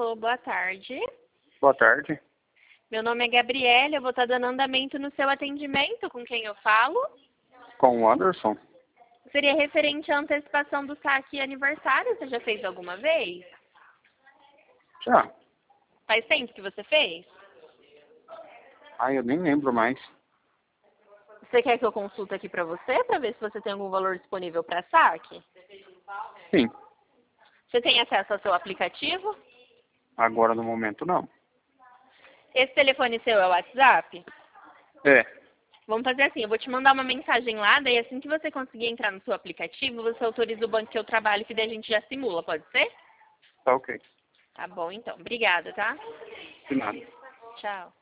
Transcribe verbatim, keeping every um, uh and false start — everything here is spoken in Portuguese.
Alô, boa tarde. Boa tarde. Meu nome é Gabriela, eu vou estar dando andamento no seu atendimento. Com quem eu falo? Com o Anderson? Seria referente à antecipação do saque aniversário. Você já fez alguma vez? Já. Faz tempo que você fez? Ai, eu nem lembro mais. Você quer que eu consulte aqui para você, para ver se você tem algum valor disponível para saque? Sim. Você tem acesso ao seu aplicativo? Agora no momento não. Esse telefone seu é o WhatsApp? É. Vamos fazer assim, eu vou te mandar uma mensagem lá, daí assim que você conseguir entrar no seu aplicativo, você autoriza o banco que eu trabalho, que daí a gente já simula, pode ser? Tá ok. Tá bom, então. Obrigada, tá? De nada. Tchau.